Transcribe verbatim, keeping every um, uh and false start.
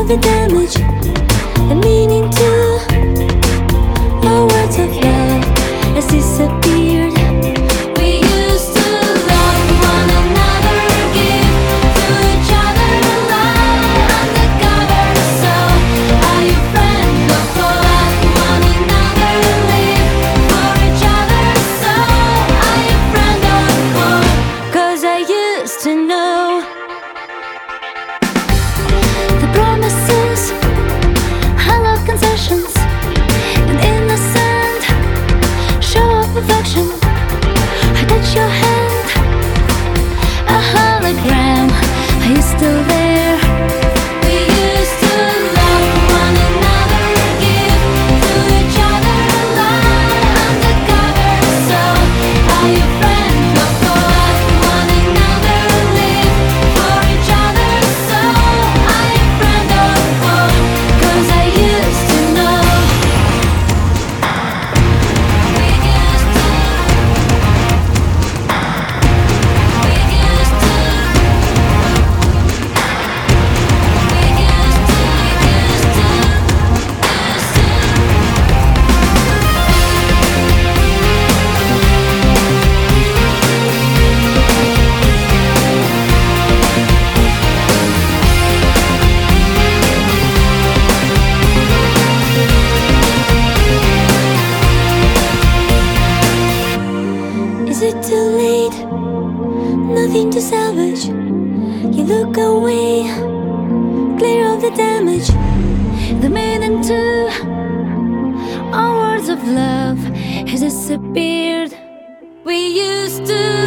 the damage, the meaning to our words of love has disappeared. We used to love one another, give to each other love undercover. So are you friend or foe? Love one another, live for each other. So are you friend or foe? 'Cause I used to know the promises, hallowed concessions, and innocent show of affection. I touch your hand, a hologram. Are you still there? We used to love one another, give to each other love undercover. So are you friend or foe? Love one another, live for each other. So are you friend or foe? 'Cause I used to know. We used to. We used to. We used to. Used to. Used to. Is it too late? Nothing to salvage. You look away, clear of the damage. The meaning to our words of love has disappeared. We used to